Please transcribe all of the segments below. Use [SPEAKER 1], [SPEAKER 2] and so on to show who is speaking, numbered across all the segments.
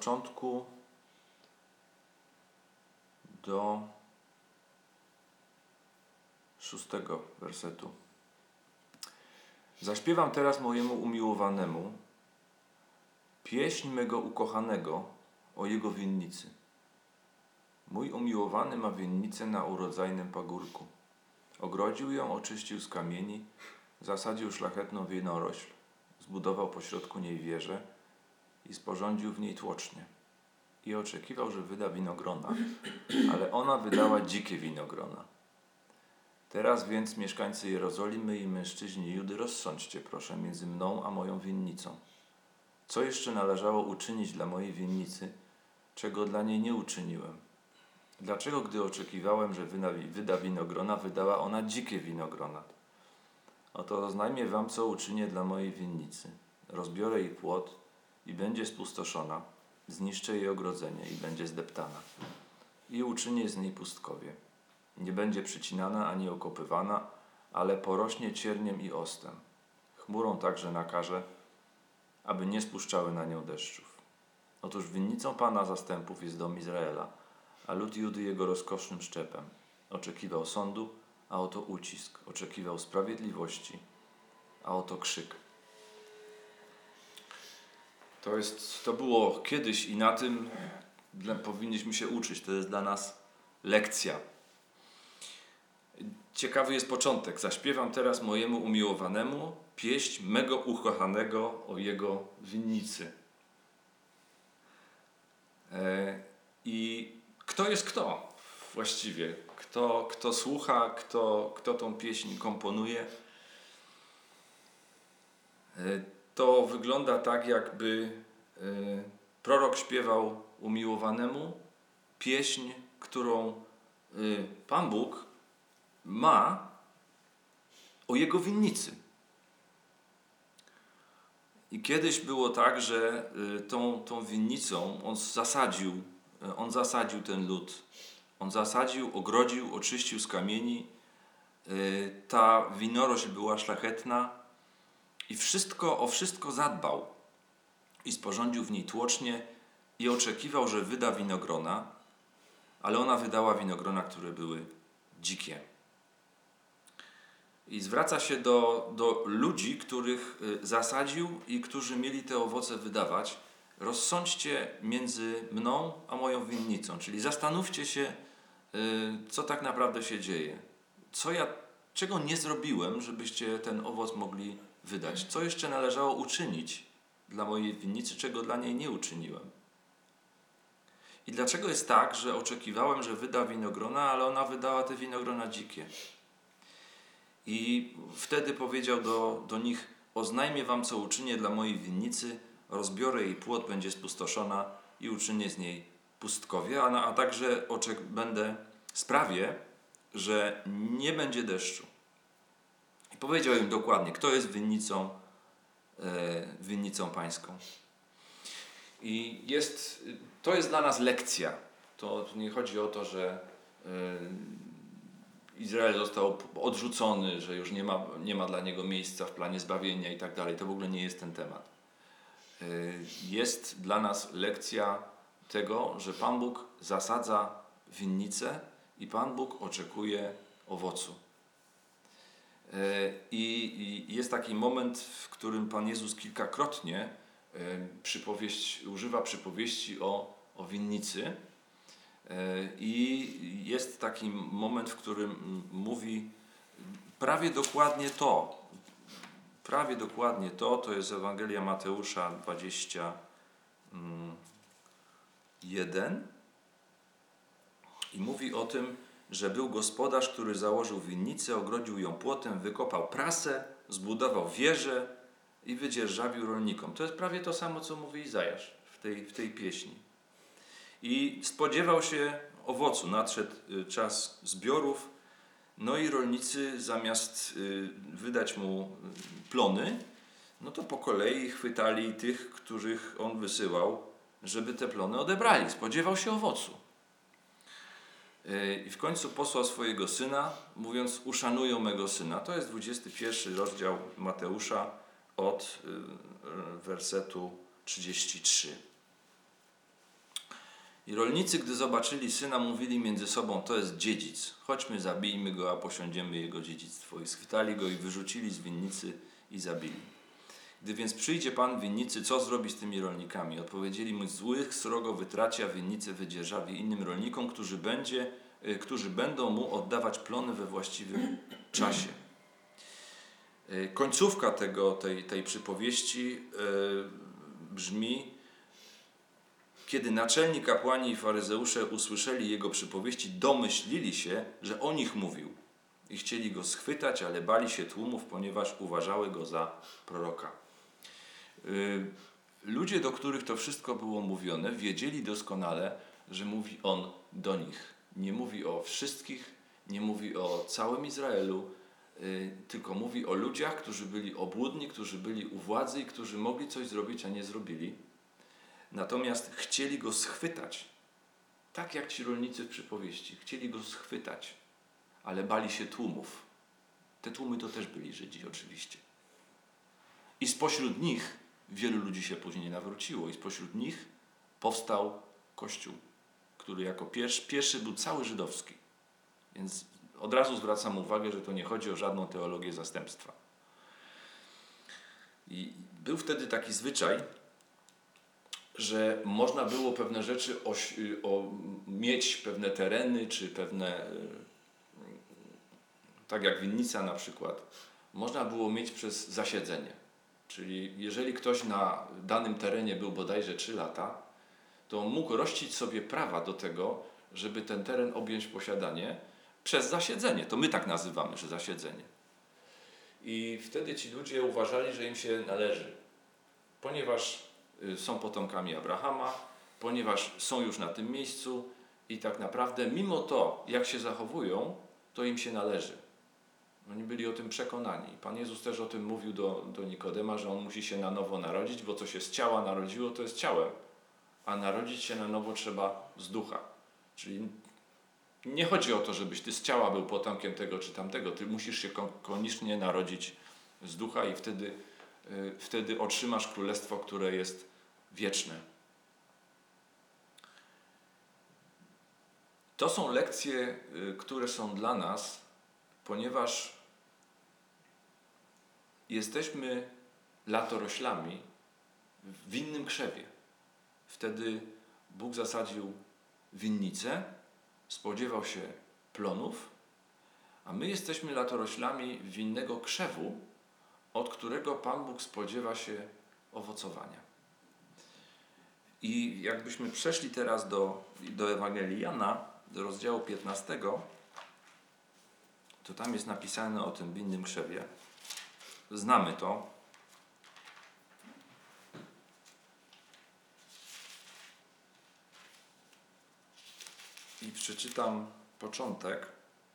[SPEAKER 1] początku do 6 wersetu. Zaśpiewam teraz mojemu umiłowanemu pieśń mego ukochanego o jego winnicy. Mój umiłowany ma winnicę na urodzajnym pagórku. Ogrodził ją, oczyścił z kamieni, zasadził szlachetną winorośl, zbudował pośrodku niej wieżę i sporządził w niej tłocznię. I oczekiwał, że wyda winogrona, ale ona wydała dzikie winogrona. Teraz więc mieszkańcy Jerozolimy i mężczyźni Judy, rozsądźcie proszę między mną a moją winnicą. Co jeszcze należało uczynić dla mojej winnicy, czego dla niej nie uczyniłem? Dlaczego, gdy oczekiwałem, że wyda winogrona, wydała ona dzikie winogrona? Oto oznajmię wam, co uczynię dla mojej winnicy. Rozbiorę jej płot i będzie spustoszona, zniszczę jej ogrodzenie i będzie zdeptana. I uczynię z niej pustkowie. Nie będzie przycinana ani okopywana, ale porośnie cierniem i ostem. Chmurą także nakażę, aby nie spuszczały na nią deszczów. Otóż winnicą Pana zastępów jest dom Izraela, a lud Judy jego rozkosznym szczepem. Oczekiwał sądu, a oto ucisk. Oczekiwał sprawiedliwości, a oto krzyk. To było kiedyś i na tym powinniśmy się uczyć. To jest dla nas lekcja. Ciekawy jest początek. Zaśpiewam teraz mojemu umiłowanemu pieśń mego ukochanego o jego winnicy. I kto jest kto właściwie? Kto słucha, kto tą pieśń komponuje? To wygląda tak, jakby prorok śpiewał umiłowanemu pieśń, którą Pan Bóg ma o jego winnicy. I kiedyś było tak, że tą winnicą on zasadził ten lud. On zasadził, ogrodził, oczyścił z kamieni. Ta winorośl była szlachetna i o wszystko zadbał. I sporządził w niej tłocznię i oczekiwał, że wyda winogrona, ale ona wydała winogrona, które były dzikie. I zwraca się do ludzi, których zasadził i którzy mieli te owoce wydawać. Rozsądźcie między mną a moją winnicą. Czyli zastanówcie się, co tak naprawdę się dzieje. Czego nie zrobiłem, żebyście ten owoc mogli wydać? Co jeszcze należało uczynić dla mojej winnicy, czego dla niej nie uczyniłem? I dlaczego jest tak, że oczekiwałem, że wyda winogrona, ale ona wydała te winogrona dzikie? I wtedy powiedział do nich: oznajmię wam, co uczynię dla mojej winnicy, rozbiorę jej płot, będzie spustoszona i uczynię z niej pustkowie, a także sprawię, że nie będzie deszczu. I powiedział im dokładnie, kto jest winnicą pańską. I to jest dla nas lekcja. To nie chodzi o to, że Izrael został odrzucony, że już nie ma dla niego miejsca w planie zbawienia i tak dalej. To w ogóle nie jest ten temat. Jest dla nas lekcja tego, że Pan Bóg zasadza winnicę i Pan Bóg oczekuje owocu. I jest taki moment, w którym Pan Jezus kilkakrotnie używa przypowieści o winnicy. I jest taki moment, w którym mówi prawie dokładnie to jest Ewangelia Mateusza 21 i mówi o tym, że był gospodarz, który założył winnicę, ogrodził ją płotem, wykopał prasę, zbudował wieżę i wydzierżawił rolnikom. To jest prawie to samo, co mówi Izajasz w tej pieśni. I spodziewał się owocu. Nadszedł czas zbiorów, no i rolnicy zamiast wydać mu plony, no to po kolei chwytali tych, których on wysyłał, żeby te plony odebrali. Spodziewał się owocu. I w końcu posłał swojego syna, mówiąc: uszanują mego syna. To jest 21 rozdział Mateusza od wersetu 33. I rolnicy, gdy zobaczyli syna, mówili między sobą, to jest dziedzic, chodźmy, zabijmy go, a posiądziemy jego dziedzictwo. I schwytali go i wyrzucili z winnicy i zabili. Gdy więc przyjdzie pan winnicy, co zrobi z tymi rolnikami? Odpowiedzieli mu, złych srogo wytraci, a winnicę wydzierżawi innym rolnikom, którzy będą mu oddawać plony we właściwym czasie. Końcówka tej przypowieści brzmi: kiedy naczelni kapłani i faryzeusze usłyszeli jego przypowieści, domyślili się, że o nich mówił i chcieli go schwytać, ale bali się tłumów, ponieważ uważały go za proroka. Ludzie, do których to wszystko było mówione, wiedzieli doskonale, że mówi on do nich. Nie mówi o wszystkich, nie mówi o całym Izraelu, tylko mówi o ludziach, którzy byli obłudni, którzy byli u władzy i którzy mogli coś zrobić, a nie zrobili. Natomiast chcieli go schwytać. Tak jak ci rolnicy w przypowieści. Chcieli go schwytać, ale bali się tłumów. Te tłumy to też byli Żydzi oczywiście. I spośród nich wielu ludzi się później nawróciło. I spośród nich powstał Kościół, który jako pierwszy był cały żydowski. Więc od razu zwracam uwagę, że to nie chodzi o żadną teologię zastępstwa. I był wtedy taki zwyczaj, że można było pewne rzeczy mieć pewne tereny, czy pewne, tak jak winnica na przykład, można było mieć przez zasiedzenie. Czyli jeżeli ktoś na danym terenie był bodajże 3 lata, to mógł rościć sobie prawa do tego, żeby ten teren objąć w posiadanie przez zasiedzenie. To my tak nazywamy, że zasiedzenie. I wtedy ci ludzie uważali, że im się należy, ponieważ są potomkami Abrahama, ponieważ są już na tym miejscu i tak naprawdę mimo to, jak się zachowują, to im się należy. Oni byli o tym przekonani. Pan Jezus też o tym mówił do Nikodema, że on musi się na nowo narodzić, bo co się z ciała narodziło, to jest ciałem, a narodzić się na nowo trzeba z ducha. Czyli nie chodzi o to, żebyś ty z ciała był potomkiem tego czy tamtego, ty musisz się koniecznie narodzić z ducha i wtedy otrzymasz królestwo, które jest wieczne. To są lekcje, które są dla nas, ponieważ jesteśmy latoroślami w winnym krzewie. Wtedy Bóg zasadził winnicę, spodziewał się plonów, a my jesteśmy latoroślami winnego krzewu, od którego Pan Bóg spodziewa się owocowania. I jakbyśmy przeszli teraz do Ewangelii Jana, do rozdziału 15, to tam jest napisane o tym winnym krzewie. Znamy to. I przeczytam początek.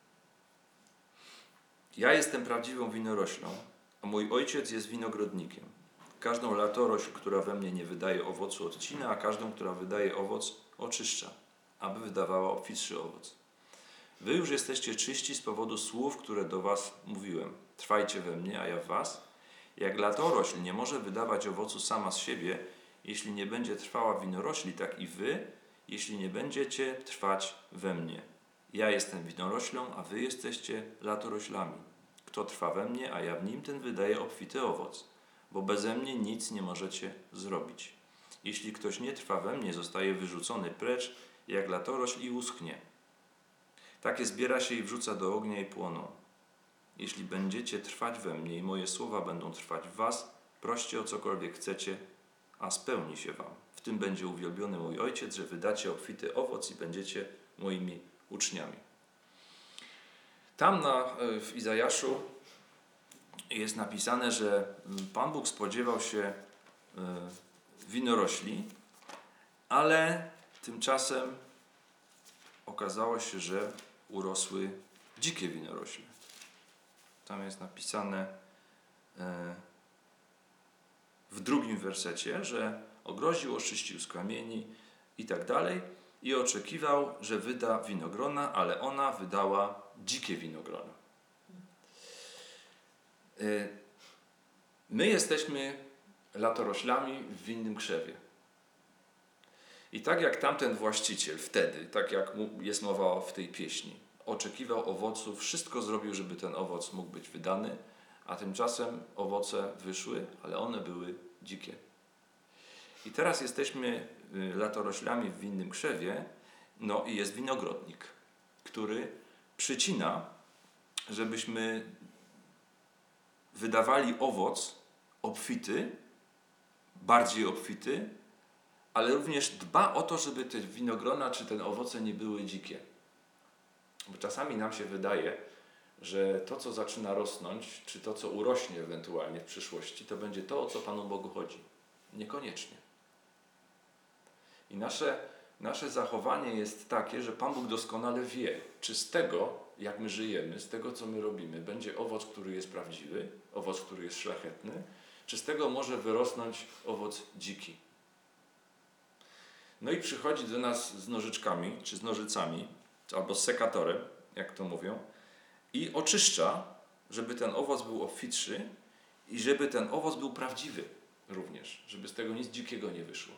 [SPEAKER 1] Ja jestem prawdziwą winoroślą, a mój ojciec jest winogrodnikiem. Każdą latorośl, która we mnie nie wydaje owocu, odcina, a każdą, która wydaje owoc, oczyszcza, aby wydawała obfitszy owoc. Wy już jesteście czyści z powodu słów, które do was mówiłem. Trwajcie we mnie, a ja w was. Jak latorośl nie może wydawać owocu sama z siebie, jeśli nie będzie trwała w winorośli, tak i wy, jeśli nie będziecie trwać we mnie. Ja jestem winoroślą, a wy jesteście latoroślami. Kto trwa we mnie, a ja w nim, ten wydaje obfity owoc, bo beze mnie nic nie możecie zrobić. Jeśli ktoś nie trwa we mnie, zostaje wyrzucony precz, jak latorośl i uschnie. Takie zbiera się i wrzuca do ognia i płoną. Jeśli będziecie trwać we mnie i moje słowa będą trwać w was, proście o cokolwiek chcecie, a spełni się wam. W tym będzie uwielbiony mój Ojciec, że wydacie obfity owoc i będziecie moimi uczniami. Tam w Izajaszu jest napisane, że Pan Bóg spodziewał się winorośli, ale tymczasem okazało się, że urosły dzikie winorośle. Tam jest napisane w 2 wersecie, że ogroził, oczyścił z kamieni i tak dalej i oczekiwał, że wyda winogrona, ale ona wydała dzikie winogrona. My jesteśmy latoroślami w winnym krzewie. I tak jak tamten właściciel wtedy, tak jak jest mowa w tej pieśni, oczekiwał owoców, wszystko zrobił, żeby ten owoc mógł być wydany, a tymczasem owoce wyszły, ale one były dzikie. I teraz jesteśmy latoroślami w winnym krzewie, no i jest winogrodnik, który przycina, żebyśmy wydawali owoc obfity, bardziej obfity, ale również dba o to, żeby te winogrona czy te owoce nie były dzikie. Bo czasami nam się wydaje, że to, co zaczyna rosnąć, czy to, co urośnie ewentualnie w przyszłości, to będzie to, o co Panu Bogu chodzi. Niekoniecznie. I nasze zachowanie jest takie, że Pan Bóg doskonale wie, czy z tego, jak my żyjemy, z tego, co my robimy, będzie owoc, który jest prawdziwy, owoc, który jest szlachetny, czy z tego może wyrosnąć owoc dziki. No i przychodzi do nas z nożyczkami, czy z nożycami, albo z sekatorem, jak to mówią, i oczyszcza, żeby ten owoc był obfitszy i żeby ten owoc był prawdziwy również, żeby z tego nic dzikiego nie wyszło.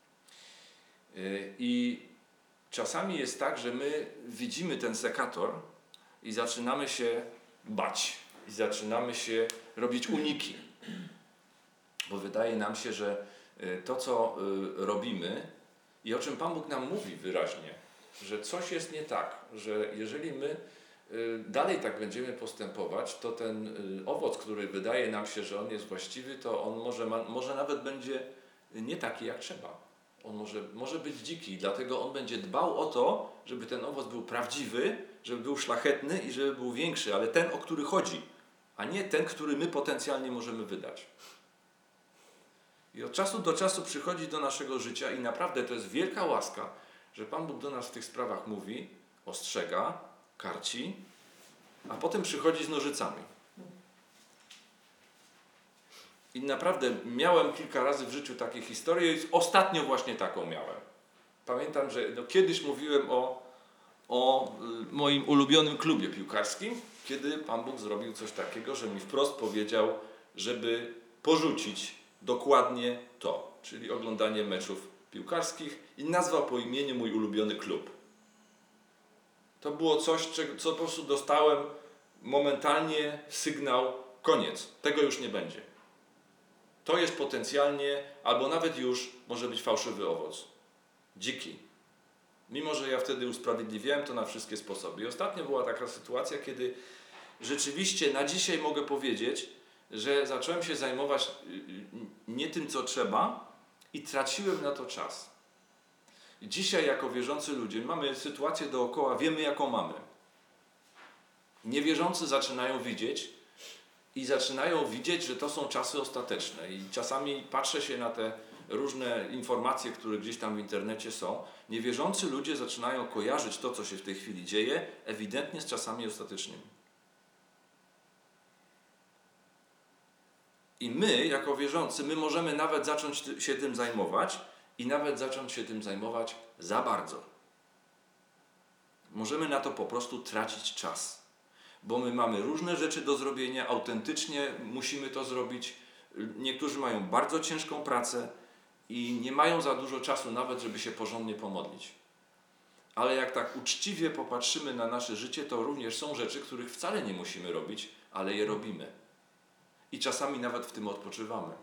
[SPEAKER 1] I czasami jest tak, że my widzimy ten sekator i zaczynamy się bać i zaczynamy się robić uniki, bo wydaje nam się, że to, co robimy i o czym Pan Bóg nam mówi wyraźnie, że coś jest nie tak, że jeżeli my dalej tak będziemy postępować, to ten owoc, który wydaje nam się, że on jest właściwy, to on może nawet będzie nie taki jak trzeba. On może być dziki, dlatego on będzie dbał o to, żeby ten owoc był prawdziwy, żeby był szlachetny i żeby był większy, ale ten, o który chodzi, a nie ten, który my potencjalnie możemy wydać. I od czasu do czasu przychodzi do naszego życia i naprawdę to jest wielka łaska, że Pan Bóg do nas w tych sprawach mówi, ostrzega, karci, a potem przychodzi z nożycami. I naprawdę miałem kilka razy w życiu takie historie i ostatnio właśnie taką miałem. Pamiętam, że kiedyś mówiłem o moim ulubionym klubie piłkarskim, kiedy Pan Bóg zrobił coś takiego, że mi wprost powiedział, żeby porzucić dokładnie to, czyli oglądanie meczów piłkarskich i nazwał po imieniu mój ulubiony klub. To było coś, co po prostu dostałem momentalnie sygnał, koniec, tego już nie będzie. To jest potencjalnie, albo nawet już może być fałszywy owoc. Dziki. Mimo że ja wtedy usprawiedliwiałem to na wszystkie sposoby. I ostatnio była taka sytuacja, kiedy rzeczywiście na dzisiaj mogę powiedzieć, że zacząłem się zajmować nie tym, co trzeba i traciłem na to czas. I dzisiaj jako wierzący ludzie mamy sytuację dookoła, wiemy jaką mamy. Niewierzący zaczynają widzieć, że to są czasy ostateczne. I czasami patrzę się na te różne informacje, które gdzieś tam w internecie są. Niewierzący ludzie zaczynają kojarzyć to, co się w tej chwili dzieje, ewidentnie z czasami ostatecznymi. I my, jako wierzący, my możemy nawet zacząć się tym zajmować i nawet zacząć się tym zajmować za bardzo. Możemy na to po prostu tracić czas. Bo my mamy różne rzeczy do zrobienia, autentycznie musimy to zrobić. Niektórzy mają bardzo ciężką pracę i nie mają za dużo czasu nawet, żeby się porządnie pomodlić. Ale jak tak uczciwie popatrzymy na nasze życie, to również są rzeczy, których wcale nie musimy robić, ale je robimy. I czasami nawet w tym odpoczywamy.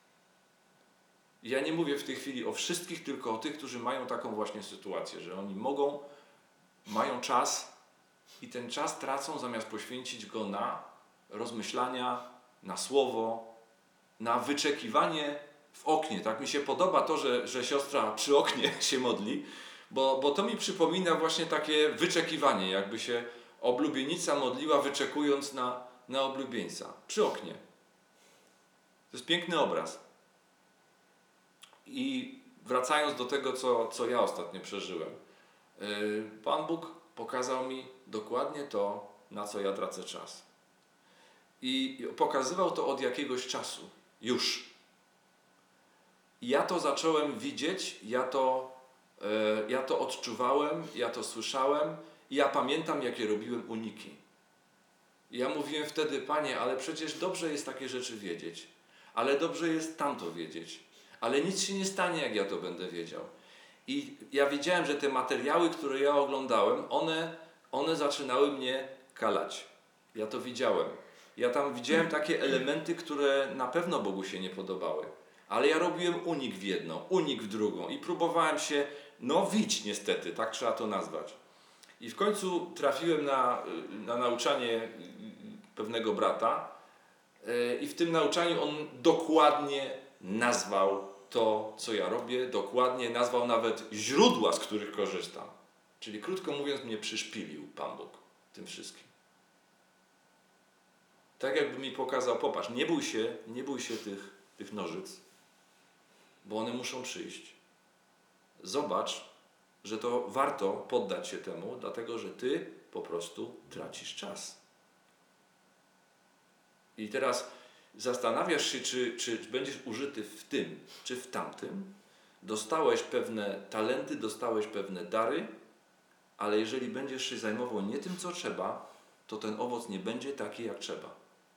[SPEAKER 1] Ja nie mówię w tej chwili o wszystkich, tylko o tych, którzy mają taką właśnie sytuację, że oni mają czas, i ten czas tracą, zamiast poświęcić go na rozmyślania, na słowo, na wyczekiwanie w oknie. Tak mi się podoba to, że siostra przy oknie się modli, bo to mi przypomina właśnie takie wyczekiwanie, jakby się oblubienica modliła, wyczekując na oblubieńca. Przy oknie. To jest piękny obraz. I wracając do tego, co ja ostatnio przeżyłem. Pan Bóg pokazał mi dokładnie to, na co ja tracę czas. I pokazywał to od jakiegoś czasu. Już. I ja to zacząłem widzieć, ja to odczuwałem, ja to słyszałem i ja pamiętam, jakie robiłem uniki. I ja mówiłem wtedy, Panie, ale przecież dobrze jest takie rzeczy wiedzieć. Ale dobrze jest tamto wiedzieć. Ale nic się nie stanie, jak ja to będę wiedział. I ja wiedziałem, że te materiały, które ja oglądałem, one zaczynały mnie kalać. Ja to widziałem. Ja tam widziałem takie elementy, które na pewno Bogu się nie podobały. Ale ja robiłem unik w jedną, unik w drugą i próbowałem się, wić niestety, tak trzeba to nazwać. I w końcu trafiłem na nauczanie pewnego brata i w tym nauczaniu on dokładnie nazwał to, co ja robię, dokładnie nazwał nawet źródła, z których korzystam. Czyli krótko mówiąc, mnie przyszpilił Pan Bóg tym wszystkim. Tak jakby mi pokazał, popatrz, nie bój się tych nożyc, bo one muszą przyjść. Zobacz, że to warto poddać się temu, dlatego że ty po prostu tracisz czas. I teraz zastanawiasz się, czy będziesz użyty w tym, czy w tamtym. Dostałeś pewne talenty, dostałeś pewne dary, ale jeżeli będziesz się zajmował nie tym, co trzeba, to ten owoc nie będzie taki, jak trzeba.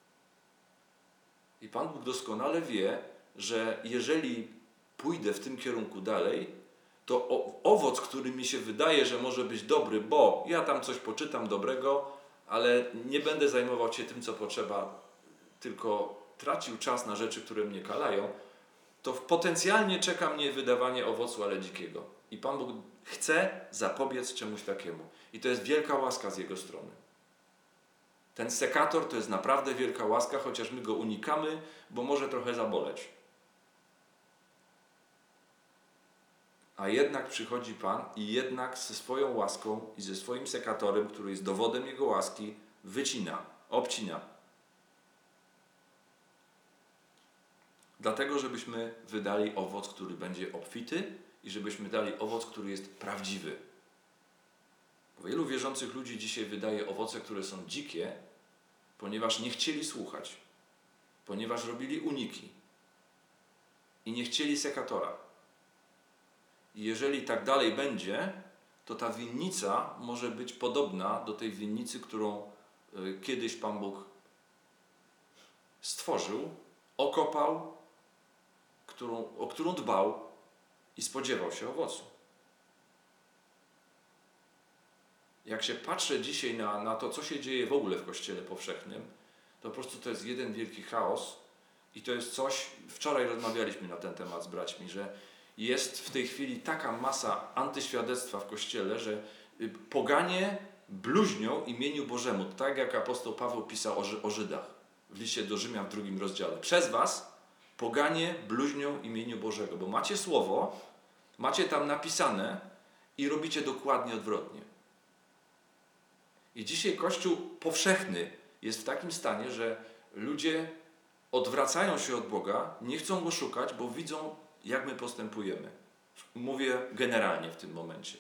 [SPEAKER 1] I Pan Bóg doskonale wie, że jeżeli pójdę w tym kierunku dalej, to owoc, który mi się wydaje, że może być dobry, bo ja tam coś poczytam dobrego, ale nie będę zajmował się tym, co potrzeba, tylko tracił czas na rzeczy, które mnie kalają, to potencjalnie czeka mnie wydawanie owocu, ale dzikiego. I Pan Bóg chce zapobiec czemuś takiemu. I to jest wielka łaska z Jego strony. Ten sekator to jest naprawdę wielka łaska, chociaż my go unikamy, bo może trochę zaboleć. A jednak przychodzi Pan i jednak ze swoją łaską i ze swoim sekatorem, który jest dowodem Jego łaski, wycina, obcina. Dlatego, żebyśmy wydali owoc, który będzie obfity i żebyśmy dali owoc, który jest prawdziwy. Wielu wierzących ludzi dzisiaj wydaje owoce, które są dzikie, ponieważ nie chcieli słuchać, ponieważ robili uniki i nie chcieli sekatora. I jeżeli tak dalej będzie, to ta winnica może być podobna do tej winnicy, którą kiedyś Pan Bóg stworzył, okopał, o którą dbał i spodziewał się owocu. Jak się patrzę dzisiaj na to, co się dzieje w ogóle w Kościele powszechnym, to po prostu to jest jeden wielki chaos i to jest coś, wczoraj rozmawialiśmy na ten temat z braćmi, że jest w tej chwili taka masa antyświadectwa w Kościele, że poganie bluźnią imieniu Bożemu, tak jak apostoł Paweł pisał o Żydach w liście do Rzymian w 2 rozdziale. Przez was poganie bluźnią imieniu Bożego, bo macie słowo, macie tam napisane i robicie dokładnie odwrotnie. I dzisiaj Kościół powszechny jest w takim stanie, że ludzie odwracają się od Boga, nie chcą Go szukać, bo widzą, jak my postępujemy. Mówię generalnie w tym momencie.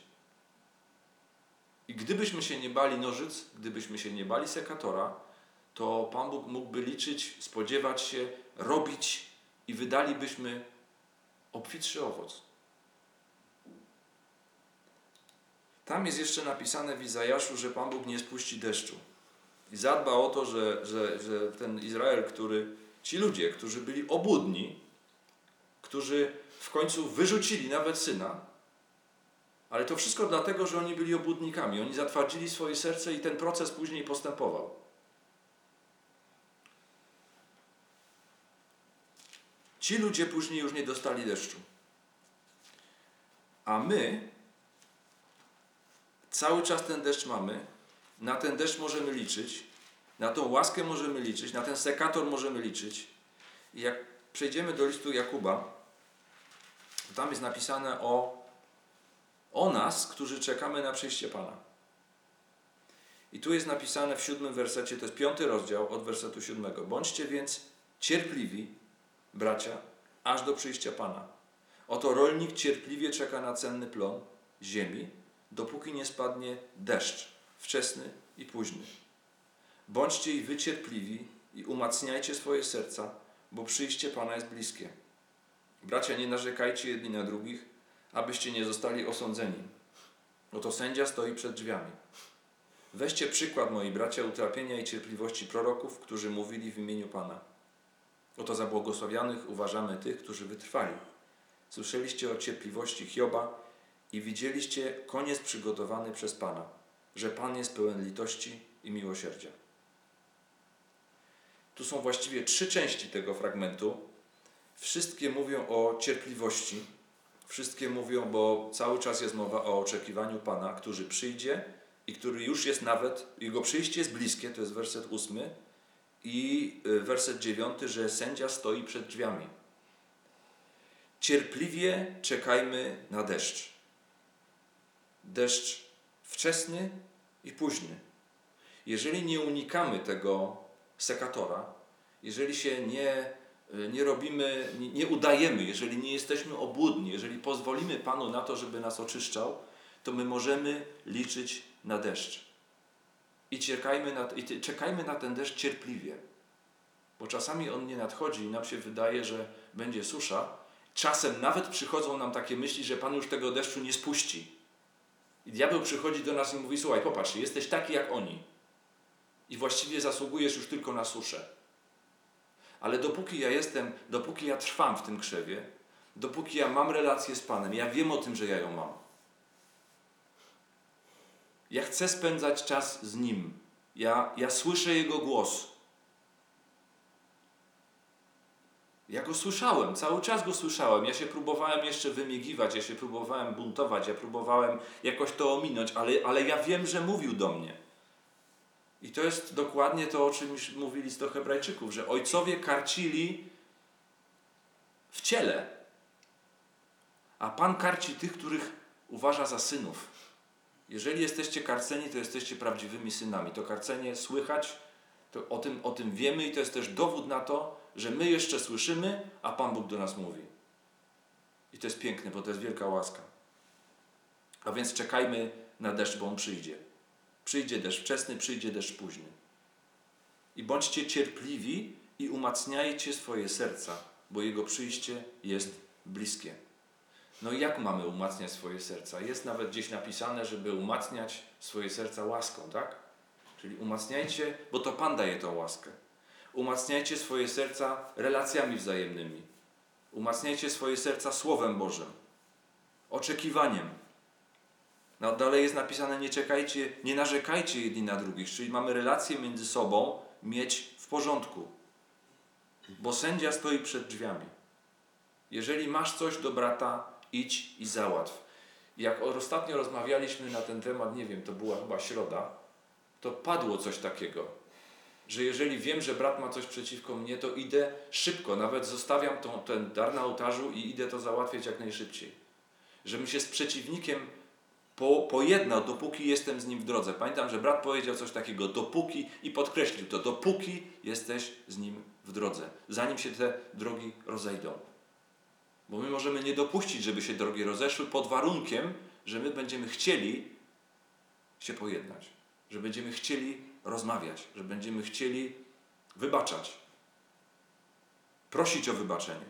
[SPEAKER 1] I gdybyśmy się nie bali nożyc, gdybyśmy się nie bali sekatora, to Pan Bóg mógłby liczyć, spodziewać się, robić i wydalibyśmy obfitszy owoc. Tam jest jeszcze napisane w Izajaszu, że Pan Bóg nie spuści deszczu. I zadba o to, że ten Izrael, ci ludzie, którzy byli obłudni, którzy w końcu wyrzucili nawet Syna, ale to wszystko dlatego, że oni byli obłudnikami. Oni zatwardzili swoje serce i ten proces później postępował. Ci ludzie później już nie dostali deszczu. A my cały czas ten deszcz mamy, na ten deszcz możemy liczyć, na tą łaskę możemy liczyć, na ten sekator możemy liczyć. I jak przejdziemy do listu Jakuba, to tam jest napisane o nas, którzy czekamy na przyjście Pana. I tu jest napisane w 7 wersecie, to jest 5 rozdział od wersetu 7. Bądźcie więc cierpliwi, bracia, aż do przyjścia Pana. Oto rolnik cierpliwie czeka na cenny plon ziemi, dopóki nie spadnie deszcz, wczesny i późny. Bądźcie i wy cierpliwi i umacniajcie swoje serca, bo przyjście Pana jest bliskie. Bracia, nie narzekajcie jedni na drugich, abyście nie zostali osądzeni. Oto sędzia stoi przed drzwiami. Weźcie przykład, moi bracia, utrapienia i cierpliwości proroków, którzy mówili w imieniu Pana. Oto za błogosławionych uważamy tych, którzy wytrwali. Słyszeliście o cierpliwości Hioba i widzieliście koniec przygotowany przez Pana, że Pan jest pełen litości i miłosierdzia. Tu są właściwie 3 części tego fragmentu. Wszystkie mówią o cierpliwości. Wszystkie mówią, bo cały czas jest mowa o oczekiwaniu Pana, który przyjdzie i który już jest nawet, jego przyjście jest bliskie, to jest werset 8 i werset 9, że sędzia stoi przed drzwiami. Cierpliwie czekajmy na deszcz. Deszcz wczesny i późny. Jeżeli nie unikamy tego sekatora, jeżeli się nie robimy, nie udajemy, jeżeli nie jesteśmy obłudni, jeżeli pozwolimy Panu na to, żeby nas oczyszczał, to my możemy liczyć na deszcz. I czekajmy na ten deszcz cierpliwie. Bo czasami on nie nadchodzi i nam się wydaje, że będzie susza. Czasem nawet przychodzą nam takie myśli, że Pan już tego deszczu nie spuści. I diabeł przychodzi do nas i mówi: słuchaj, popatrz, jesteś taki jak oni. I właściwie zasługujesz już tylko na suszę. Ale dopóki ja trwam w tym krzewie, dopóki ja mam relację z Panem, ja wiem o tym, że ja ją mam. Ja chcę spędzać czas z Nim. Ja słyszę Jego głos. Ja go słyszałem, cały czas go słyszałem. Ja się próbowałem jeszcze wymiegiwać, ja się próbowałem buntować, ja próbowałem jakoś to ominąć, ale ja wiem, że mówił do mnie. I to jest dokładnie to, o czym już mówi list do Hebrajczyków, że ojcowie karcili w ciele, a Pan karci tych, których uważa za synów. Jeżeli jesteście karceni, to jesteście prawdziwymi synami. To karcenie słychać, to o tym wiemy i to jest też dowód na to, że my jeszcze słyszymy, a Pan Bóg do nas mówi. I to jest piękne, bo to jest wielka łaska. A więc czekajmy na deszcz, bo on przyjdzie. Przyjdzie deszcz wczesny, przyjdzie deszcz późny. I bądźcie cierpliwi i umacniajcie swoje serca, bo Jego przyjście jest bliskie. No i jak mamy umacniać swoje serca? Jest nawet gdzieś napisane, żeby umacniać swoje serca łaską, tak? Czyli umacniajcie, bo to Pan daje tą łaskę. Umacniajcie swoje serca relacjami wzajemnymi. Umacniajcie swoje serca Słowem Bożym. Oczekiwaniem. No, dalej jest napisane: nie narzekajcie jedni na drugich. Czyli mamy relacje między sobą mieć w porządku. Bo sędzia stoi przed drzwiami. Jeżeli masz coś do brata, idź i załatw. Jak ostatnio rozmawialiśmy na ten temat, nie wiem, to była chyba środa, to padło coś takiego, że jeżeli wiem, że brat ma coś przeciwko mnie, to idę szybko, nawet zostawiam ten dar na ołtarzu i idę to załatwiać jak najszybciej. Żebym się z przeciwnikiem pojednał, dopóki jestem z nim w drodze. Pamiętam, że brat powiedział coś takiego: dopóki, i podkreślił to, dopóki jesteś z nim w drodze, zanim się te drogi rozejdą. Bo my możemy nie dopuścić, żeby się drogi rozeszły, pod warunkiem, że my będziemy chcieli się pojednać, że będziemy chcieli rozmawiać, że będziemy chcieli wybaczać, prosić o wybaczenie.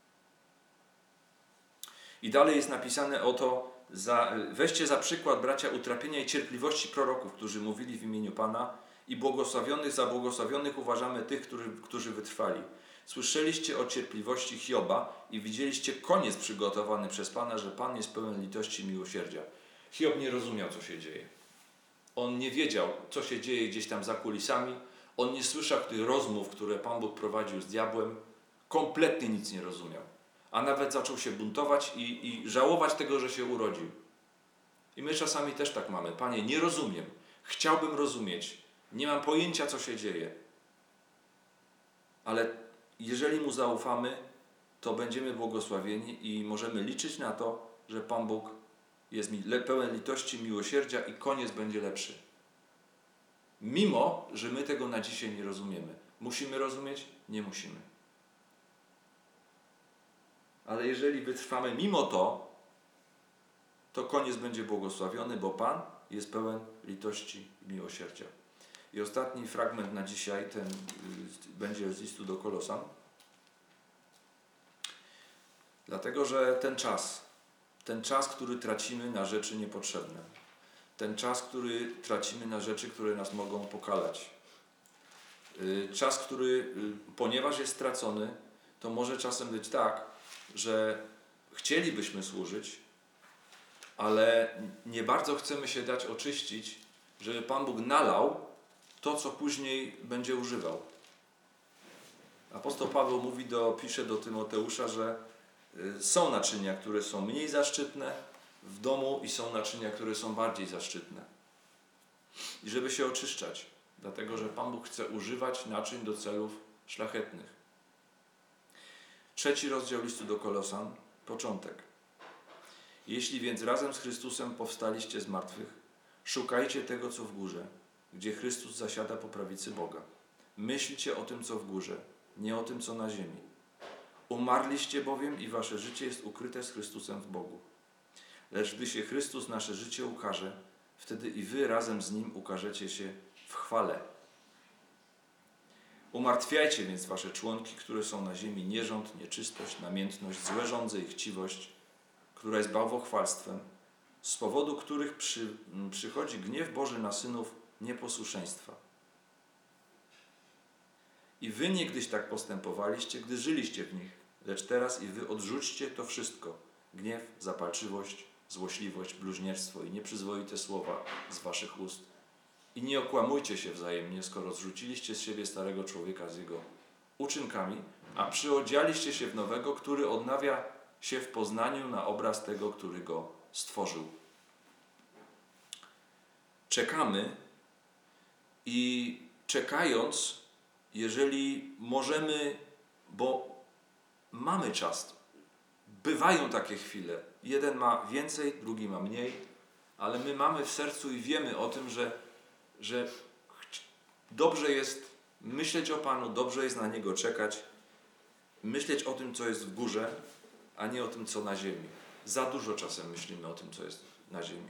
[SPEAKER 1] I dalej jest napisane oto: weźcie za przykład, bracia, utrapienia i cierpliwości proroków, którzy mówili w imieniu Pana, i za błogosławionych uważamy tych, którzy wytrwali. Słyszeliście o cierpliwości Hioba i widzieliście koniec przygotowany przez Pana, że Pan jest pełen litości i miłosierdzia. Hiob nie rozumiał, co się dzieje. On nie wiedział, co się dzieje gdzieś tam za kulisami. On nie słyszał tych rozmów, które Pan Bóg prowadził z diabłem. Kompletnie nic nie rozumiał. A nawet zaczął się buntować i żałować tego, że się urodził. I my czasami też tak mamy. Panie, nie rozumiem. Chciałbym rozumieć. Nie mam pojęcia, co się dzieje. Ale jeżeli Mu zaufamy, to będziemy błogosławieni i możemy liczyć na to, że Pan Bóg jest pełen litości, miłosierdzia i koniec będzie lepszy. Mimo, że my tego na dzisiaj nie rozumiemy. Musimy rozumieć? Nie musimy. Ale jeżeli wytrwamy mimo to koniec będzie błogosławiony, bo Pan jest pełen litości i miłosierdzia. I ostatni fragment na dzisiaj, ten będzie z listu do Kolosan. Dlatego, że ten czas, który tracimy na rzeczy niepotrzebne, ten czas, który tracimy na rzeczy, które nas mogą pokalać, czas, który, ponieważ jest stracony, to może czasem być tak, że chcielibyśmy służyć, ale nie bardzo chcemy się dać oczyścić, żeby Pan Bóg nalał to, co później będzie używał. Apostoł Paweł pisze do Tymoteusza, że są naczynia, które są mniej zaszczytne w domu i są naczynia, które są bardziej zaszczytne. I żeby się oczyszczać, dlatego że Pan Bóg chce używać naczyń do celów szlachetnych. 3 rozdział listu do Kolosan, początek. Jeśli więc razem z Chrystusem powstaliście z martwych, szukajcie tego, co w górze, gdzie Chrystus zasiada po prawicy Boga. Myślcie o tym, co w górze, nie o tym, co na ziemi. Umarliście bowiem i wasze życie jest ukryte z Chrystusem w Bogu. Lecz gdy się Chrystus nasze życie ukaże, wtedy i wy razem z Nim ukażecie się w chwale. Umartwiajcie więc wasze członki, które są na ziemi, nierząd, nieczystość, namiętność, złe żądze i chciwość, która jest bałwochwalstwem, z powodu których przychodzi gniew Boży na synów nieposłuszeństwa. I wy niegdyś tak postępowaliście, gdy żyliście w nich, lecz teraz i wy odrzućcie to wszystko: gniew, zapalczywość, złośliwość, bluźnierstwo i nieprzyzwoite słowa z waszych ust. I nie okłamujcie się wzajemnie, skoro zrzuciliście z siebie starego człowieka z jego uczynkami, a przyodzialiście się w nowego, który odnawia się w poznaniu na obraz tego, który go stworzył. Czekamy i czekając, jeżeli możemy, bo mamy czas. Bywają takie chwile. Jeden ma więcej, drugi ma mniej, ale my mamy w sercu i wiemy o tym, że dobrze jest myśleć o Panu, dobrze jest na Niego czekać, myśleć o tym, co jest w górze, a nie o tym, co na ziemi. Za dużo czasem myślimy o tym, co jest na ziemi.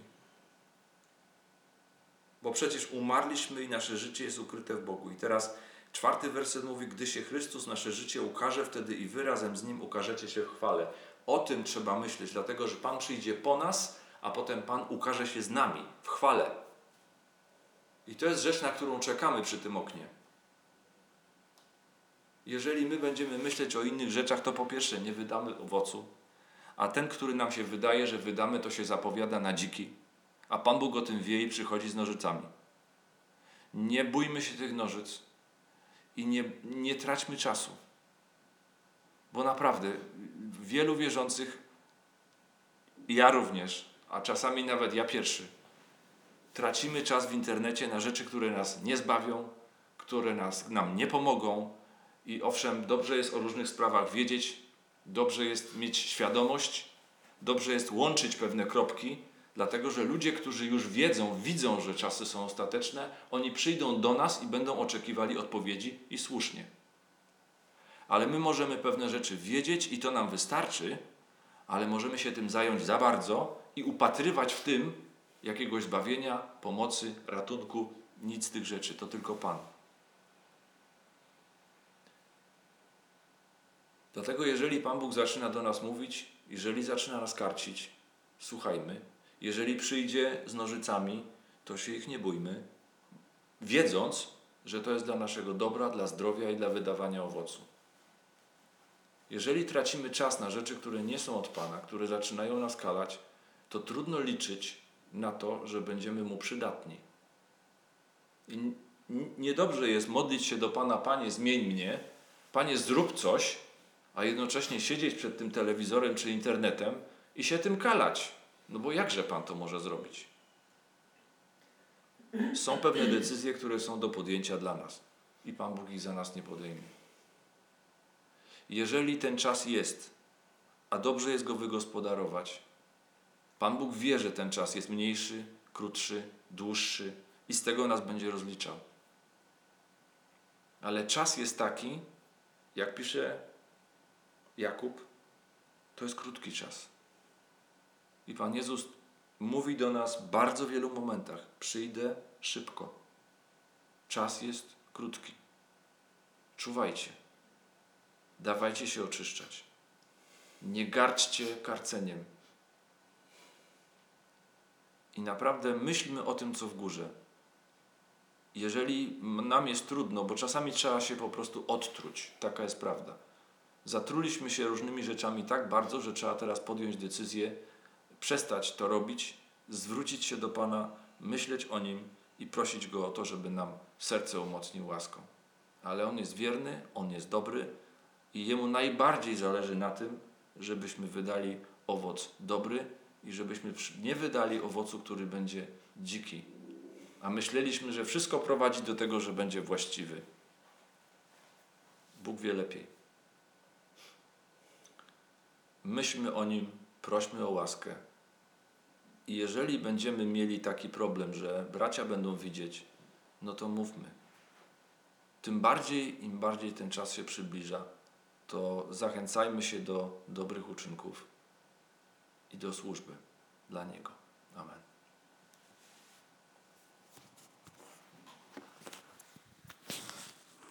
[SPEAKER 1] Bo przecież umarliśmy i nasze życie jest ukryte w Bogu. I teraz 4 werset mówi: gdy się Chrystus nasze życie ukaże, wtedy i wy razem z Nim ukażecie się w chwale. O tym trzeba myśleć, dlatego że Pan przyjdzie po nas, a potem Pan ukaże się z nami w chwale. I to jest rzecz, na którą czekamy przy tym oknie. Jeżeli my będziemy myśleć o innych rzeczach, to po pierwsze nie wydamy owocu, a ten, który nam się wydaje, że wydamy, to się zapowiada na dziki, a Pan Bóg o tym wie i przychodzi z nożycami. Nie bójmy się tych nożyc i nie traćmy czasu. Bo naprawdę wielu wierzących, ja również, a czasami nawet ja pierwszy, tracimy czas w internecie na rzeczy, które nas nie zbawią, które nam nie pomogą. I owszem, dobrze jest o różnych sprawach wiedzieć, dobrze jest mieć świadomość, dobrze jest łączyć pewne kropki, dlatego że ludzie, którzy już widzą, że czasy są ostateczne, oni przyjdą do nas i będą oczekiwali odpowiedzi i słusznie. Ale my możemy pewne rzeczy wiedzieć i to nam wystarczy, ale możemy się tym zająć za bardzo i upatrywać w tym jakiegoś zbawienia, pomocy, ratunku. Nic z tych rzeczy, to tylko Pan. Dlatego jeżeli Pan Bóg zaczyna do nas mówić, jeżeli zaczyna nas karcić, słuchajmy. Jeżeli przyjdzie z nożycami, to się ich nie bójmy, wiedząc, że to jest dla naszego dobra, dla zdrowia i dla wydawania owocu. Jeżeli tracimy czas na rzeczy, które nie są od Pana, które zaczynają nas kalać, to trudno liczyć na to, że będziemy Mu przydatni. I niedobrze jest modlić się do Pana: Panie, zmień mnie, Panie, zrób coś, a jednocześnie siedzieć przed tym telewizorem czy internetem i się tym kalać. No bo jakże Pan to może zrobić? Są pewne decyzje, które są do podjęcia dla nas i Pan Bóg ich za nas nie podejmie. Jeżeli ten czas jest, a dobrze jest go wygospodarować, Pan Bóg wie, że ten czas jest mniejszy, krótszy, dłuższy i z tego nas będzie rozliczał. Ale czas jest taki, jak pisze Jakub, to jest krótki czas. I Pan Jezus mówi do nas w bardzo wielu momentach: przyjdę szybko. Czas jest krótki. Czuwajcie. Dawajcie się oczyszczać. Nie gardźcie karceniem. I naprawdę myślmy o tym, co w górze. Jeżeli nam jest trudno, bo czasami trzeba się po prostu odtruć. Taka jest prawda. Zatruliśmy się różnymi rzeczami tak bardzo, że trzeba teraz podjąć decyzję przestać to robić, zwrócić się do Pana, myśleć o Nim i prosić Go o to, żeby nam serce umocnił łaską. Ale On jest wierny, On jest dobry i Jemu najbardziej zależy na tym, żebyśmy wydali owoc dobry i żebyśmy nie wydali owocu, który będzie dziki. A myśleliśmy, że wszystko prowadzi do tego, że będzie właściwy. Bóg wie lepiej. Myślmy o Nim, prośmy o łaskę. I jeżeli będziemy mieli taki problem, że bracia będą widzieć, no to mówmy. Tym bardziej, im bardziej ten czas się przybliża, to zachęcajmy się do dobrych uczynków i do służby dla Niego. Amen.